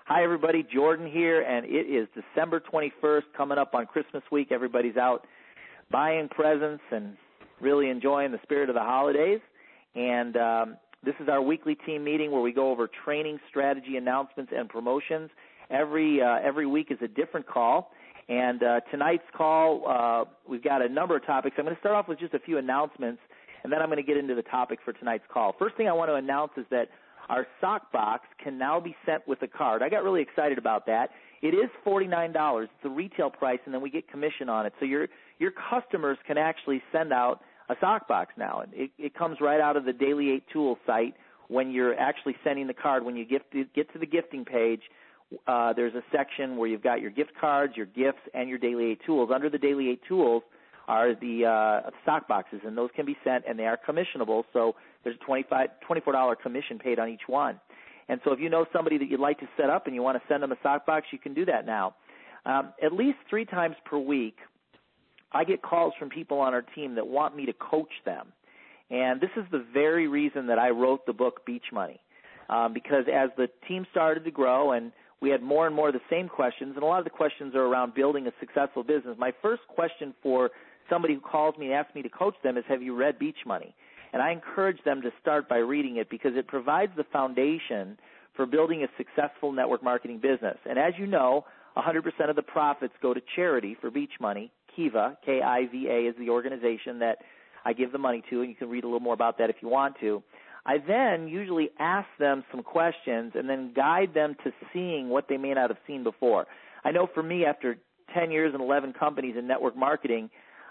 Hi, everybody. Jordan here, and it is December 21st, coming up on Christmas week. Everybody's out buying presents and really enjoying the spirit of the holidays. And this is our weekly team meeting where we go over training, strategy, announcements, and promotions. Every week is a different call. And tonight's call, we've got a number of topics. I'm going to start off with just a few announcements, and then I'm going to get into the topic for tonight's call. First thing I want to announce is that our sock box can now be sent with a card. I got really excited about that. It is $49. It's the retail price, and then we get commission on it. So your customers can actually send out a sock box now. It comes right out of the Daily 8 Tools site when you're actually sending the card. When you get to the gifting page, there's a section where you've got your gift cards, your gifts, and your Daily 8 Tools. Under the Daily 8 Tools are the stock boxes, and those can be sent, and they are commissionable, so there's a $24 commission paid on each one. And so if you know somebody that you'd like to set up and you want to send them a sock box, you can do that now. At least 3 times per week, I get calls from people on our team that want me to coach them. And this is the very reason that I wrote the book Beach Money, because as the team started to grow and we had more and more of the same questions, and a lot of the questions are around building a successful business, my first question for somebody who calls me and asks me to coach them is, have you read Beach Money? And I encourage them to start by reading it because it provides the foundation for building a successful network marketing business. And as you know, 100% of the profits go to charity for Beach Money. Kiva, K-I-V-A, is the organization that I give the money to, and you can read a little more about that if you want to. I then usually ask them some questions and then guide them to seeing what they may not have seen before. I know for me, after 10 years and 11 companies in network marketing,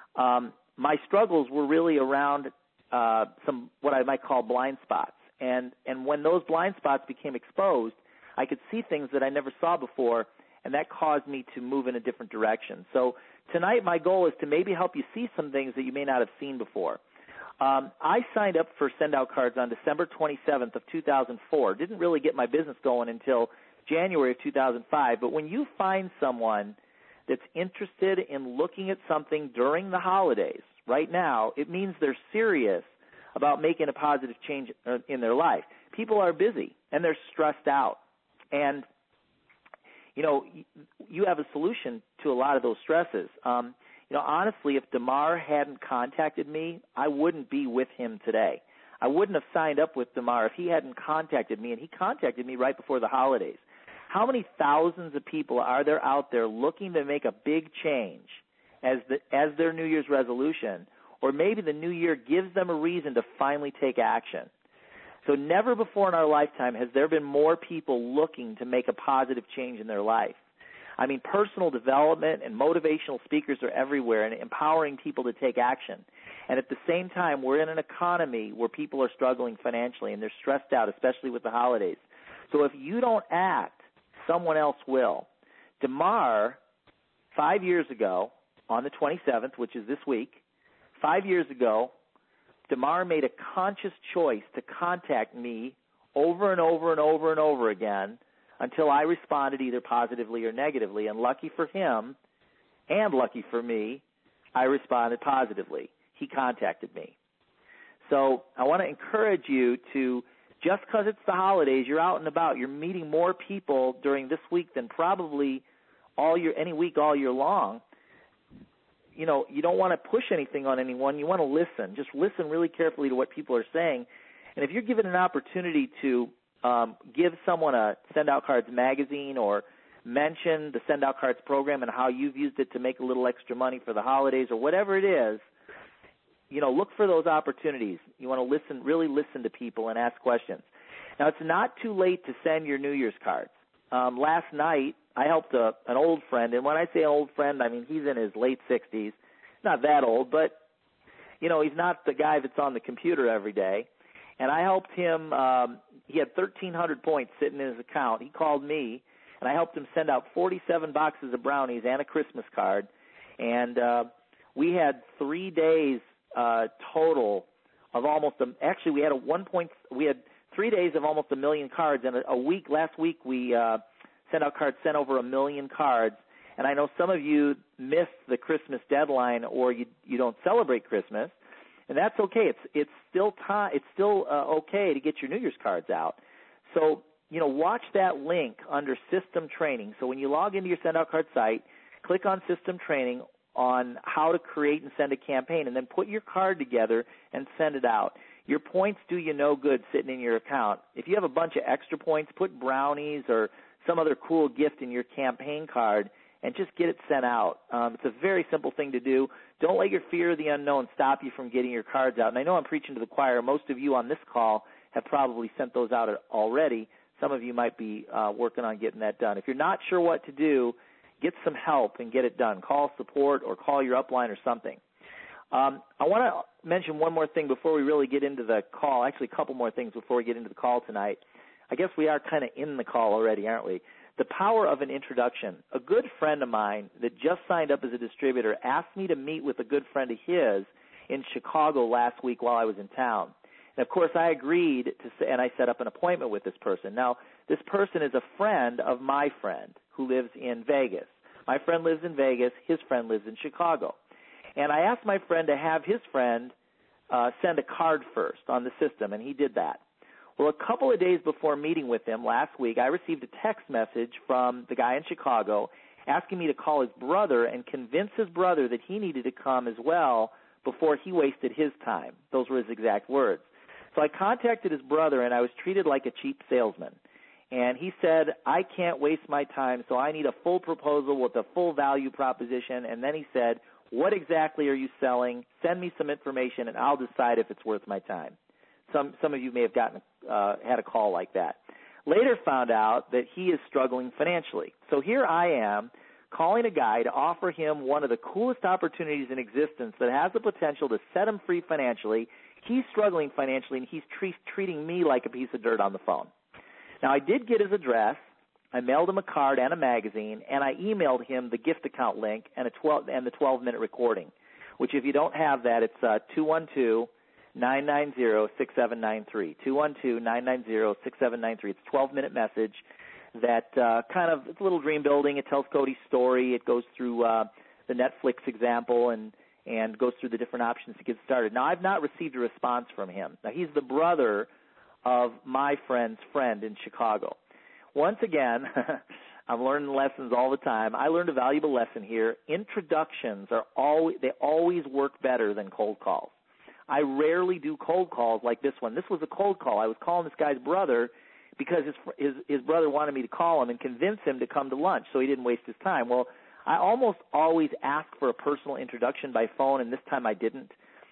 my struggles were really around some what I might call blind spots. And when those blind spots became exposed, I could see things that I never saw before, and that caused me to move in a different direction. So tonight my goal is to maybe help you see some things that you may not have seen before. I signed up for send-out cards on December 27th of 2004. Didn't really get my business going until January of 2005. But when you find someone that's interested in looking at something during the holidays right now, it means they're serious about making a positive change in their life. People are busy, and they're stressed out. And, you know, you have a solution to a lot of those stresses. Honestly, if DeMar hadn't contacted me, I wouldn't be with him today. I wouldn't have signed up with DeMar if he hadn't contacted me, and he contacted me right before the holidays. How many thousands of people are there out there looking to make a big change as their New Year's resolution, or maybe the new year gives them a reason to finally take action? So never before in our lifetime has there been more people looking to make a positive change in their life. I mean, personal development and motivational speakers are everywhere and empowering people to take action. And at the same time, we're in an economy where people are struggling financially and they're stressed out, especially with the holidays. So if you don't act, someone else will. DeMar, 5 years ago, on the 27th, which is this week, 5 years ago, DeMar made a conscious choice to contact me over and over and over and over again until I responded either positively or negatively. And lucky for him and lucky for me, I responded positively. He contacted me. So I want to encourage you to, just because it's the holidays, you're out and about, you're meeting more people during this week than probably any week all year long. You know, you don't want to push anything on anyone. You want to listen. Just listen really carefully to what people are saying. And if you're given an opportunity to give someone a Send Out Cards magazine or mention the Send Out Cards program and how you've used it to make a little extra money for the holidays or whatever it is, you know, look for those opportunities. You want to listen, really listen to people and ask questions. Now, it's not too late to send your New Year's cards. Last night, I helped an old friend, and when I say old friend, I mean he's in his late 60s. Not that old, but, you know, he's not the guy that's on the computer every day. And I helped him. He had 1,300 points sitting in his account. He called me, and I helped him send out 47 boxes of brownies and a Christmas card. And we had 3 days total of almost. Actually, we had 3 days of almost 1 million cards, and a week. Last week we sent out cards, sent over 1 million cards. And I know some of you missed the Christmas deadline, or you don't celebrate Christmas. And that's okay. It's still time. It's still okay to get your New Year's cards out. So watch that link under System Training. So when you log into your Send Out Card site, click on System Training on how to create and send a campaign, and then put your card together and send it out. Your points do you no good sitting in your account. If you have a bunch of extra points, put brownies or some other cool gift in your campaign card and just get it sent out. It's a very simple thing to do. Don't let your fear of the unknown stop you from getting your cards out. And I know I'm preaching to the choir. Most of you on this call have probably sent those out already. Some of you might be working on getting that done. If you're not sure what to do, get some help and get it done. Call support or call your upline or something. I want to mention one more thing before we really get into the call. Actually, a couple more things before we get into the call tonight. I guess we are kind of in the call already, aren't we? The power of an introduction. A good friend of mine that just signed up as a distributor asked me to meet with a good friend of his in Chicago last week while I was in town. And, of course, I agreed and I set up an appointment with this person. Now, this person is a friend of my friend who lives in Vegas. My friend lives in Vegas. His friend lives in Chicago. And I asked my friend to have his friend send a card first on the system, and he did that. Well, a couple of days before meeting with him last week, I received a text message from the guy in Chicago asking me to call his brother and convince his brother that he needed to come as well before he wasted his time. Those were his exact words. So I contacted his brother, and I was treated like a cheap salesman. And he said, I can't waste my time, so I need a full proposal with a full value proposition. And then he said, what exactly are you selling? Send me some information, and I'll decide if it's worth my time. Some of you may have had a call like that. Later found out that he is struggling financially. So here I am calling a guy to offer him one of the coolest opportunities in existence that has the potential to set him free financially. He's struggling financially, and he's treating me like a piece of dirt on the phone. Now, I did get his address. I mailed him a card and a magazine, and I emailed him the gift account link and the 12-minute recording, which if you don't have that, it's 212-990-6793, 212-990-6793. It's a 12-minute message that it's a little dream building. It tells Cody's story. It goes through the Netflix example and goes through the different options to get started. Now, I've not received a response from him. Now, he's the brother of my friend's friend in Chicago. Once again, I'm learning lessons all the time. I learned a valuable lesson here. Introductions always work better than cold calls. I rarely do cold calls like this one. This was a cold call. I was calling this guy's brother because his brother wanted me to call him and convince him to come to lunch so he didn't waste his time. Well, I almost always ask for a personal introduction by phone, and this time I didn't.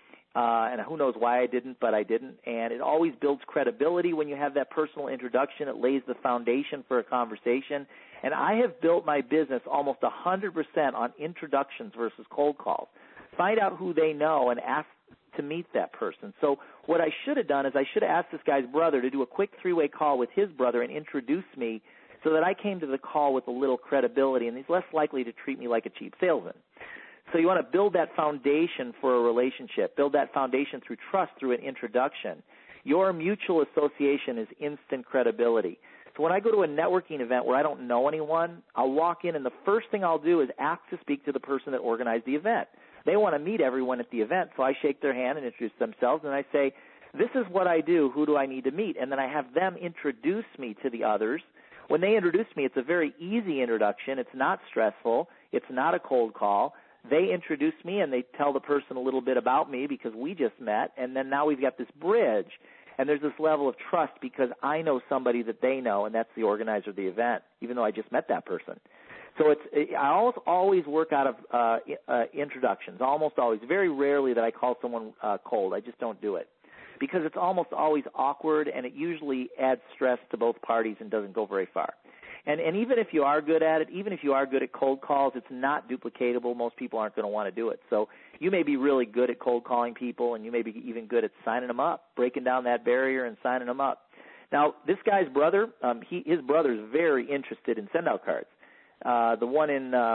And who knows why I didn't, but I didn't. And it always builds credibility when you have that personal introduction. It lays the foundation for a conversation. And I have built my business almost 100% on introductions versus cold calls. Find out who they know and ask to meet that person. So what I should have done is I should have asked this guy's brother to do a quick three-way call with his brother and introduce me so that I came to the call with a little credibility, and he's less likely to treat me like a cheap salesman. So you want to build that foundation for a relationship, build that foundation through trust, through an introduction. Your mutual association is instant credibility. So when I go to a networking event where I don't know anyone, I'll walk in, and the first thing I'll do is ask to speak to the person that organized the event. They want to meet everyone at the event, so I shake their hand and introduce themselves, and I say, this is what I do, who do I need to meet? And then I have them introduce me to the others. When they introduce me, it's a very easy introduction. It's not stressful. It's not a cold call. They introduce me, and they tell the person a little bit about me because we just met, and then now we've got this bridge, and there's this level of trust because I know somebody that they know, and that's the organizer of the event, even though I just met that person. So I always work out of introductions, almost always. Very rarely that I call someone cold. I just don't do it because it's almost always awkward, and it usually adds stress to both parties and doesn't go very far. And even if you are good at it, even if you are good at cold calls, it's not duplicatable. Most people aren't going to want to do it. So you may be really good at cold calling people, and you may be even good at signing them up, breaking down that barrier and signing them up. Now, this guy's brother, his brother is very interested in send-out cards. The one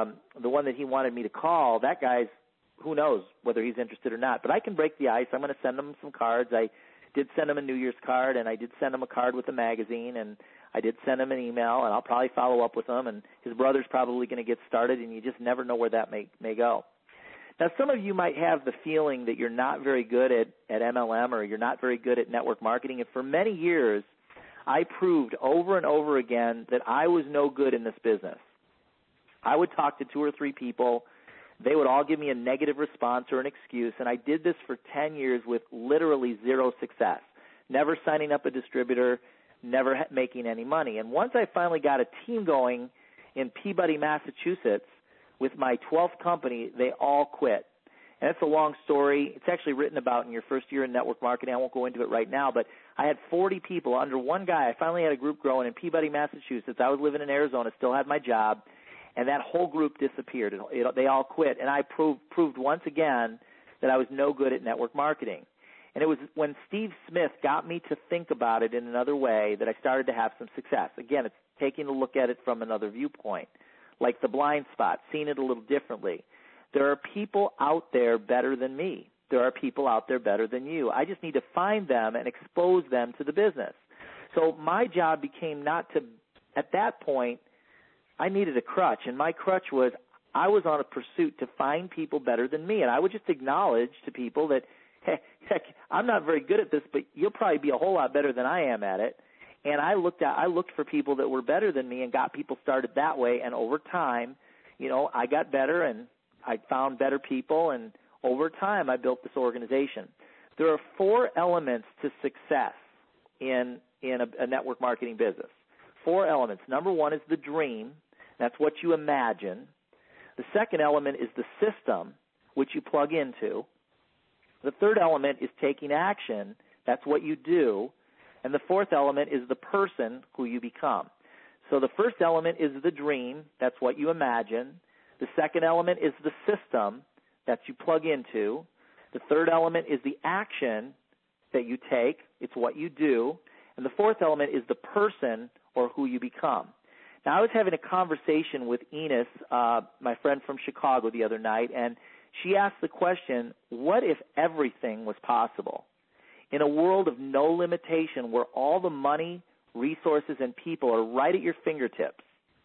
that he wanted me to call, that guy's, who knows whether he's interested or not. But I can break the ice. I'm going to send him some cards. I did send him a New Year's card, and I did send him a card with a magazine, and I did send him an email, and I'll probably follow up with him, and his brother's probably going to get started, and you just never know where that may go. Now, some of you might have the feeling that you're not very good at MLM or you're not very good at network marketing, and for many years I proved over and over again that I was no good in this business. I would talk to 2 or 3 people. They would all give me a negative response or an excuse, and I did this for 10 years with literally zero success, never signing up a distributor, never making any money. And once I finally got a team going in Peabody, Massachusetts, with my 12th company, they all quit. And it's a long story. It's actually written about in your first year in network marketing. I won't go into it right now, but I had 40 people under one guy. I finally had a group growing in Peabody, Massachusetts. I was living in Arizona, still had my job, and that whole group disappeared. They all quit, and I proved once again that I was no good at network marketing. And it was when Steve Smith got me to think about it in another way that I started to have some success. Again, it's taking a look at it from another viewpoint, like the blind spot, seeing it a little differently. There are people out there better than me. There are people out there better than you. I just need to find them and expose them to the business. So my job became not to, at that point, I needed a crutch, and my crutch was I was on a pursuit to find people better than me, and I would just acknowledge to people that, heck, I'm not very good at this, but you'll probably be a whole lot better than I am at it. And I looked for people that were better than me and got people started that way, and over time, I got better and I found better people, and over time I built this organization. There are 4 elements to success in a network marketing business. 4 elements. Number 1 is the dream. That's what you imagine. The second element is the system, which you plug into. The third element is taking action. That's what you do. And the fourth element is the person who you become. So the first element is the dream. That's what you imagine. The second element is the system that you plug into. The third element is the action that you take. It's what you do. And the fourth element is the person or who you become. Now, I was having a conversation with Enos, my friend from Chicago, the other night, and she asked the question, what if everything was possible? In a world of no limitation where all the money, resources, and people are right at your fingertips,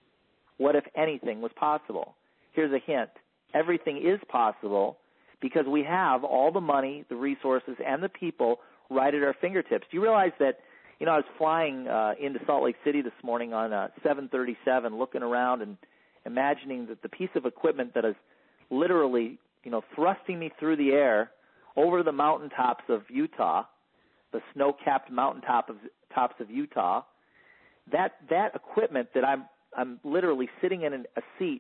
what if anything was possible? Here's a hint. Everything is possible because we have all the money, the resources, and the people right at our fingertips. Do you realize that, I was flying into Salt Lake City this morning on a 737, looking around and imagining that the piece of equipment that is literally, thrusting me through the air over the mountaintops of Utah, the snow-capped mountaintops of Utah, that equipment that I'm literally sitting in a seat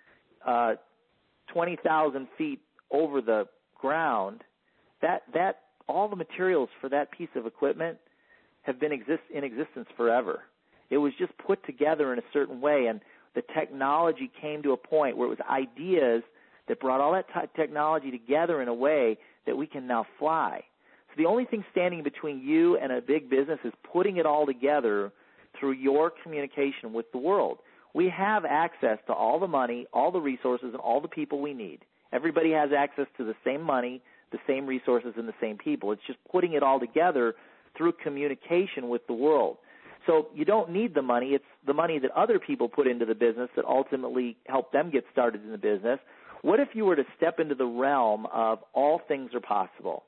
20,000 feet over the ground, that all the materials for that piece of equipment have been in existence forever. It was just put together in a certain way, and the technology came to a point where it was ideas that brought all that technology together in a way that we can now fly. So the only thing standing between you and a big business is putting it all together through your communication with the world. We have access to all the money, all the resources, and all the people we need. Everybody has access to the same money, the same resources, and the same people. It's just putting it all together through communication with the world. So you don't need the money. It's the money that other people put into the business that ultimately help them get started in the business. What if you were to step into the realm of all things are possible?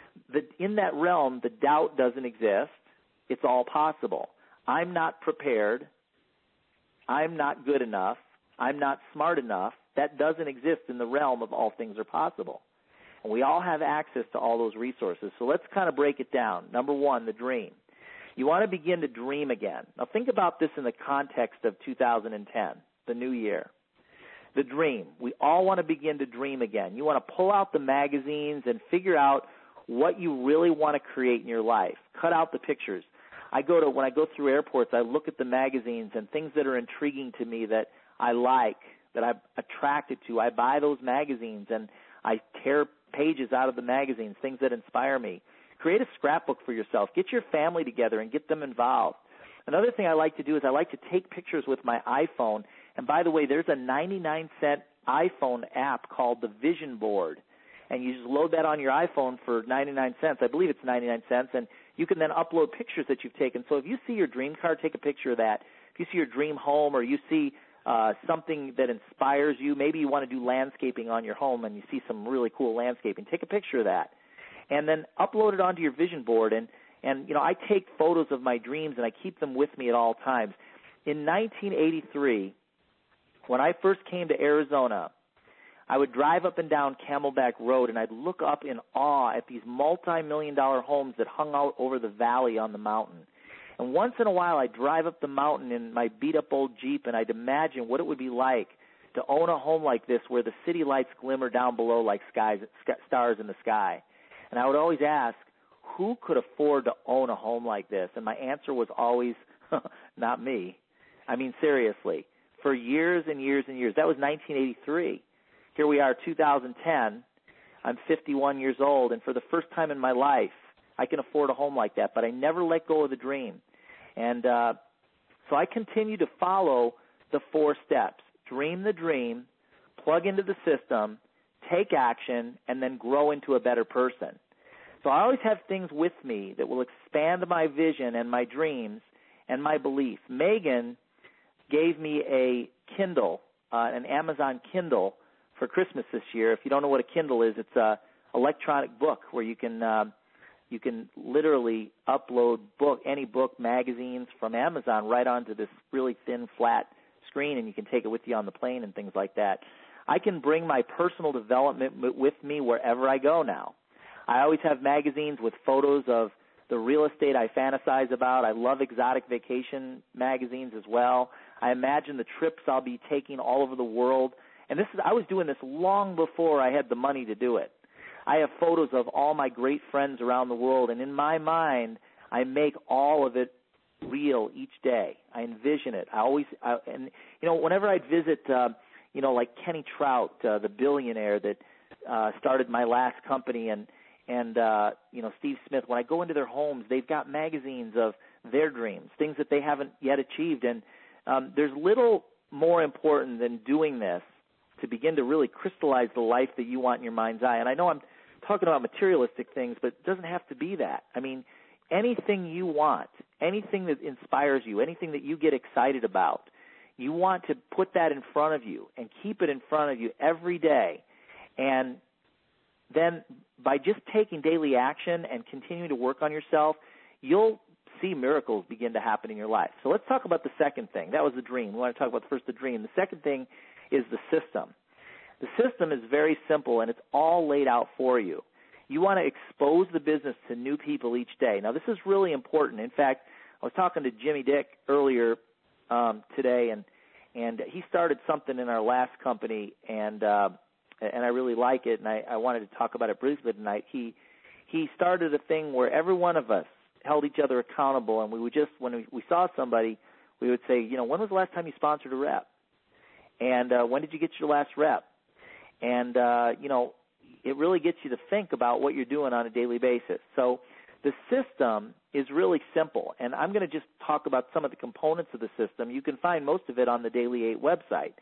In that realm, the doubt doesn't exist. It's all possible. I'm not prepared. I'm not good enough. I'm not smart enough. That doesn't exist in the realm of all things are possible. And we all have access to all those resources. So let's kind of break it down. Number 1, the dream. You want to begin to dream again. Now think about this in the context of 2010, the new year. The dream. We all want to begin to dream again. You want to pull out the magazines and figure out what you really want to create in your life. Cut out the pictures. When I go through airports, I look at the magazines and things that are intriguing to me that I like, that I'm attracted to. I buy those magazines and I tear pages out of the magazines, things that inspire me. Create a scrapbook for yourself. Get your family together and get them involved. Another thing I like to do is I like to take pictures with my iPhone. And by the way, there's a 99-cent iPhone app called the Vision Board. And you just load that on your iPhone for 99 cents. I believe it's 99 cents. And you can then upload pictures that you've taken. So if you see your dream car, take a picture of that. If you see your dream home or you see something that inspires you, maybe you want to do landscaping on your home and you see some really cool landscaping, take a picture of that. And then upload it onto your Vision Board. And And, I take photos of my dreams, and I keep them with me at all times. In 1983, when I first came to Arizona, I would drive up and down Camelback Road, and I'd look up in awe at these multi-million-dollar homes that hung out over the valley on the mountain. And once in a while, I'd drive up the mountain in my beat-up old Jeep, and I'd imagine what it would be like to own a home like this where the city lights glimmer down below like stars in the sky. And I would always ask, who could afford to own a home like this? And my answer was always, not me. I mean, seriously, for years and years and years. That was 1983. Here we are, 2010. I'm 51 years old, and for the first time in my life, I can afford a home like that, but I never let go of the dream. And so I continue to follow the 4 steps. Dream the dream, plug into the system, take action, and then grow into a better person. So I always have things with me that will expand my vision and my dreams and my belief. Megan gave me a Kindle, an Amazon Kindle, for Christmas this year. If you don't know what a Kindle is, it's a electronic book where you can literally upload any book, magazines from Amazon right onto this really thin, flat screen, and you can take it with you on the plane and things like that. I can bring my personal development with me wherever I go now. I always have magazines with photos of the real estate I fantasize about. I love exotic vacation magazines as well. I imagine the trips I'll be taking all over the world. And I was doing this long before I had the money to do it. I have photos of all my great friends around the world, and in my mind, I make all of it real each day. I envision it. Whenever I'd visit, like Kenny Trout, the billionaire that started my last company, and Steve Smith, when I go into their homes, they've got magazines of their dreams, things that they haven't yet achieved. And there's little more important than doing this to begin to really crystallize the life that you want in your mind's eye. And I know I'm talking about materialistic things, but it doesn't have to be that. I mean, anything you want, anything that inspires you, anything that you get excited about, you want to put that in front of you and keep it in front of you every day. And then by just taking daily action and continuing to work on yourself, you'll see miracles begin to happen in your life. So let's talk about the second thing. That was the dream. We want to talk about first the dream. The second thing is the system. The system is very simple, and it's all laid out for you. You want to expose the business to new people each day. Now, this is really important. In fact, I was talking to Jimmy Dick earlier today, and he started something in our last company, and I really like it, and I wanted to talk about it briefly tonight. He started a thing where every one of us held each other accountable, and we would just, when we saw somebody, we would say, when was the last time you sponsored a rep? And when did you get your last rep? And, it really gets you to think about what you're doing on a daily basis. So the system is really simple, and I'm going to just talk about some of the components of the system. You can find most of it on the Daily 8 website,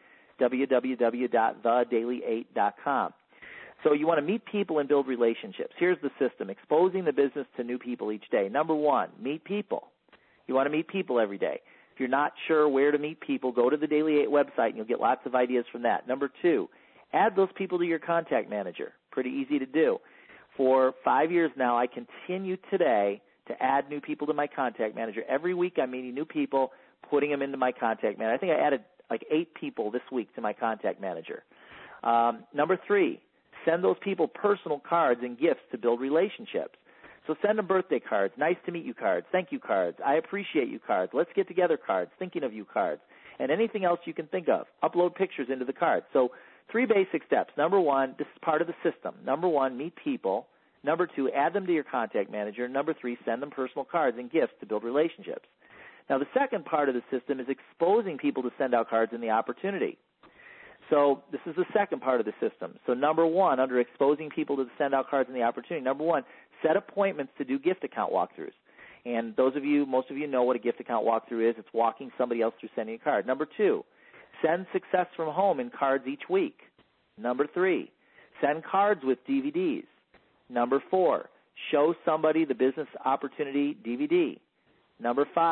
www.thedaily8.com. So you want to meet people and build relationships. Here's the system: exposing the business to new people each day. Number 1, meet people. You want to meet people every day. If you're not sure where to meet people, go to the Daily 8 website, and you'll get lots of ideas from that. Number 2, add those people to your contact manager. Pretty easy to do. For 5 years now, I continue today to add new people to my contact manager. Every week I'm meeting new people, putting them into my contact manager. I think I added like 8 people this week to my contact manager. Number 3, send those people personal cards and gifts to build relationships. So send them birthday cards, nice to meet you cards, thank you cards, I appreciate you cards, let's get together cards, thinking of you cards, and anything else you can think of. Upload pictures into the cards. So 3 basic steps. Number 1, this is part of the system. Number 1, meet people. Number 2, add them to your contact manager. Number 3, send them personal cards and gifts to build relationships. Now, the second part of the system is exposing people to send out cards in the opportunity. So this is the second part of the system. So number 1, under exposing people to send out cards in the opportunity, number 1, set appointments to do gift account walkthroughs. And most of you know what a gift account walkthrough is. It's walking somebody else through sending a card. Number 2, send Success from Home in cards each week. Number 3, send cards with DVDs. Number 4, show somebody the business opportunity DVD. Number 5,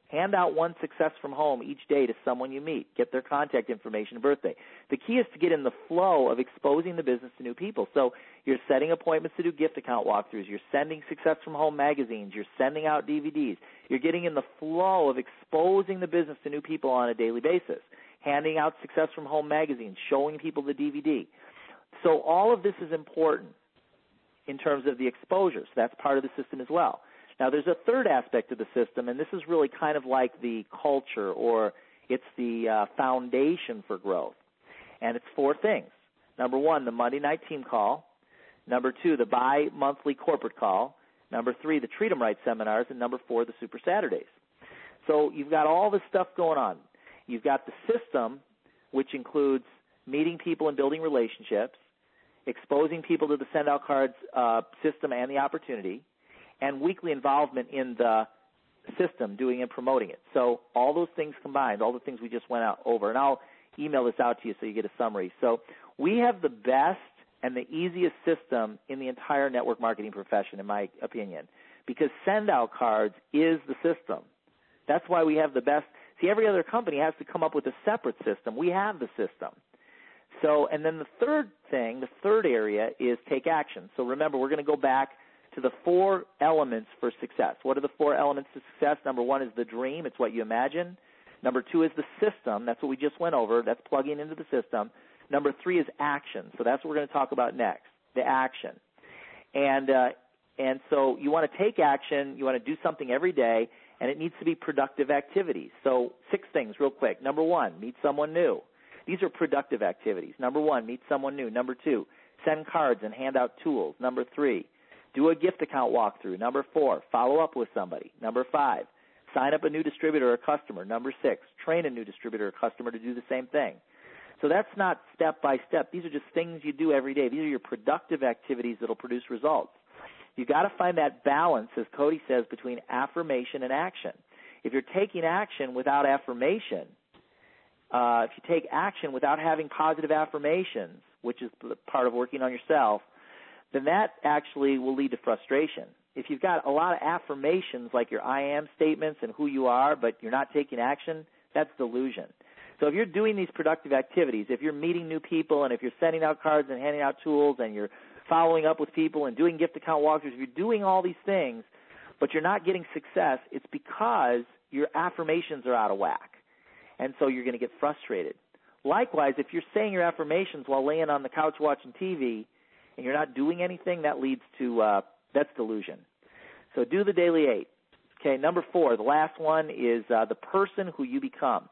Hand out one success from home each day to someone you meet. Get their contact information and birthday. The key is to get in the flow of exposing the business to new people. So you're setting appointments to do gift account walkthroughs. You're sending Success from Home magazines. You're sending out DVDs. You're getting in the flow of exposing the business to new people on a daily basis. Handing out Success from Home magazines, showing people the DVD. So all of this is important in terms of the exposure. So that's part of the system as well. Now, there's a third aspect of the system, and this is really kind of like the culture, or it's the foundation for growth. And it's 4 things. Number 1, the Monday night team call. Number 2, the bi-monthly corporate call. Number 3, the Treat 'em Right seminars. And number 4, the Super Saturdays. So you've got all this stuff going on. You've got the system, which includes meeting people and building relationships, exposing people to the send-out cards system and the opportunity, and weekly involvement in the system, doing and promoting it. So all those things combined, all the things we just went over, and I'll email this out to you so you get a summary. So we have the best and the easiest system in the entire network marketing profession, in my opinion, because send-out cards is the system. That's why we have the best. See, every other company has to come up with a separate system. We have the system. So, and then the third thing, the third area is take action. So remember, we're going to go back to the 4 elements for success. What are the 4 elements to success? Number 1 is the dream. It's what you imagine. Number 2 is the system. That's what we just went over. That's plugging into the system. Number 3 is action. So that's what we're going to talk about next, the action. And so you want to take action. You want to do something every day, and it needs to be productive activities. So 6 things real quick. Number 1, meet someone new. These are productive activities. Number 1, meet someone new. Number 2, send cards and hand out tools. Number 3, do a gift account walkthrough. Number 4, follow up with somebody. Number 5, sign up a new distributor or customer. Number 6, train a new distributor or customer to do the same thing. So that's not step by step. These are just things you do every day. These are your productive activities that will produce results. You've got to find that balance, as Cody says, between affirmation and action. If you're taking action without affirmation, if you take action without having positive affirmations, which is part of working on yourself, then that actually will lead to frustration. If you've got a lot of affirmations like your I am statements and who you are, but you're not taking action, that's delusion. So if you're doing these productive activities, if you're meeting new people and if you're sending out cards and handing out tools and you're following up with people and doing gift account walkthroughs, if you're doing all these things, but you're not getting success, it's because your affirmations are out of whack. And so you're going to get frustrated. Likewise, if you're saying your affirmations while laying on the couch watching TV and you're not doing anything, that leads to, that's delusion. So do the daily 8. Okay, number 4, the last one is the person who you become.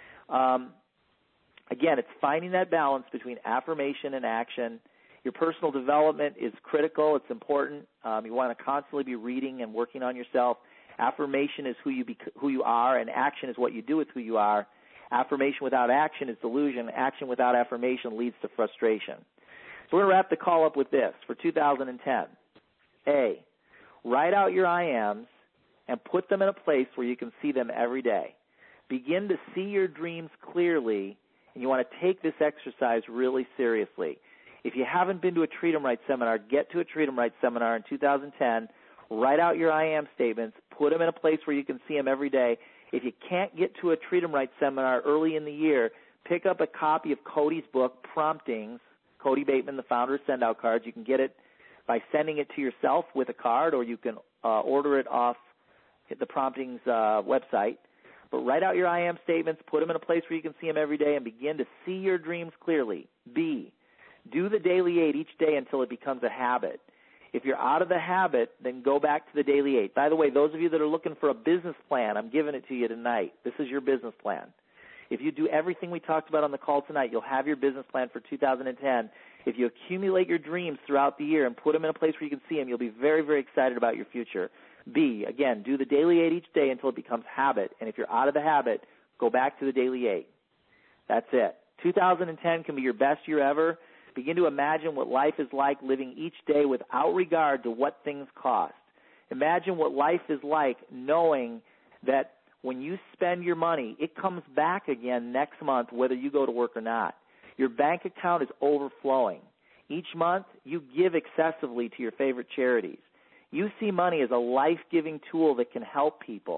Again, it's finding that balance between affirmation and action. Your personal development is critical. It's important. You want to constantly be reading and working on yourself. Affirmation is who you are, and action is what you do with who you are. Affirmation without action is delusion. Action without affirmation leads to frustration. So we're going to wrap the call up with this for 2010. A, write out your I ams and put them in a place where you can see them every day. Begin to see your dreams clearly, and you want to take this exercise really seriously. If you haven't been to a Treat 'em Right seminar, get to a Treat 'em Right seminar in 2010. Write out your I am statements. Put them in a place where you can see them every day. If you can't get to a Treat 'em Right seminar early in the year, pick up a copy of Cody's book, Promptings, Cody Bateman, the founder of Send Out Cards. You can get it by sending it to yourself with a card, or you can order it off the Promptings website. But write out your I am statements, put them in a place where you can see them every day, and begin to see your dreams clearly. B, do the daily 8 each day until it becomes a habit. If you're out of the habit, then go back to the daily 8. By the way, those of you that are looking for a business plan, I'm giving it to you tonight. This is your business plan. If you do everything we talked about on the call tonight, you'll have your business plan for 2010. If you accumulate your dreams throughout the year and put them in a place where you can see them, you'll be very, very excited about your future. B, again, do the daily 8 each day until it becomes habit. And if you're out of the habit, go back to the daily 8. That's it. 2010 can be your best year ever. Begin to imagine what life is like living each day without regard to what things cost. Imagine what life is like knowing that when you spend your money, it comes back again next month whether you go to work or not. Your bank account is overflowing. Each month, you give excessively to your favorite charities. You see money as a life-giving tool that can help people.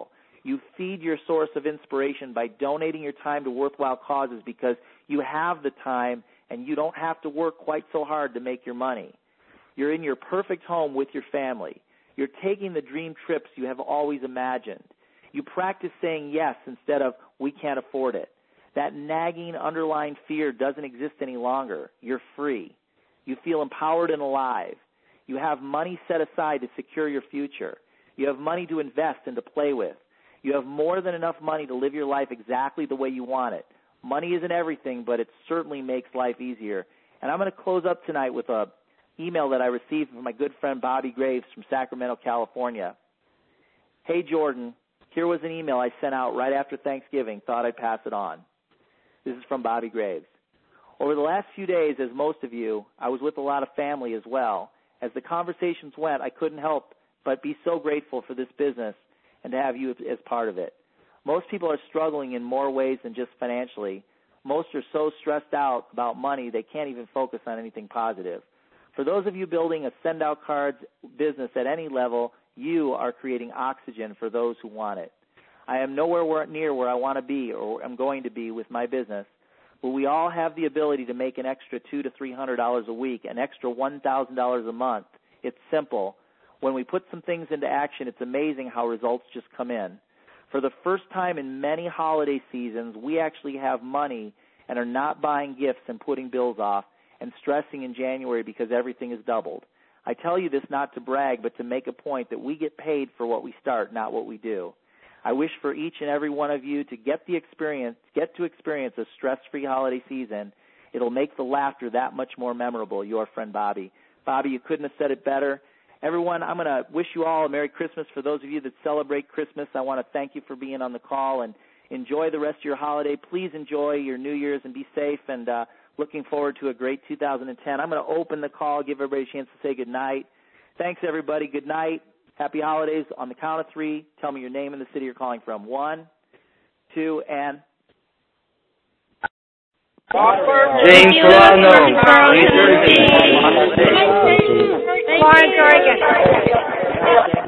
You feed your source of inspiration by donating your time to worthwhile causes because you have the time and you don't have to work quite so hard to make your money. You're in your perfect home with your family. You're taking the dream trips you have always imagined. You practice saying yes instead of we can't afford it. That nagging underlying fear doesn't exist any longer. You're free. You feel empowered and alive. You have money set aside to secure your future. You have money to invest and to play with. You have more than enough money to live your life exactly the way you want it. Money isn't everything, but it certainly makes life easier. And I'm going to close up tonight with an email that I received from my good friend Bobby Graves from Sacramento, California. Hey, Jordan, here was an email I sent out right after Thanksgiving. Thought I'd pass it on. This is from Bobby Graves. Over the last few days, as most of you, I was with a lot of family as well. As the conversations went, I couldn't help but be so grateful for this business and to have you as part of it. Most people are struggling in more ways than just financially. Most are so stressed out about money they can't even focus on anything positive. For those of you building a send-out cards business at any level, you are creating oxygen for those who want it. I am nowhere near where I want to be or am going to be with my business, but we all have the ability to make an extra $200 to $300 a week, an extra $1,000 a month. It's simple. When we put some things into action, it's amazing how results just come in. For the first time in many holiday seasons, we actually have money and are not buying gifts and putting bills off and stressing in January because everything is doubled. I tell you this not to brag, but to make a point that we get paid for what we start, not what we do. I wish for each and every one of you to get to experience a stress-free holiday season. It'll make the laughter that much more memorable. Your friend Bobby. Bobby, you couldn't have said it better. Everyone, I'm going to wish you all a Merry Christmas. For those of you that celebrate Christmas, I want to thank you for being on the call and enjoy the rest of your holiday. Please enjoy your New Year's and be safe, and looking forward to a great 2010. I'm going to open the call, give everybody a chance to say good night. Thanks, everybody. Good night. Happy holidays. On the count of three, tell me your name and the city you're calling from. 1, 2, and... James Solano, New Jersey. Florence, Oregon.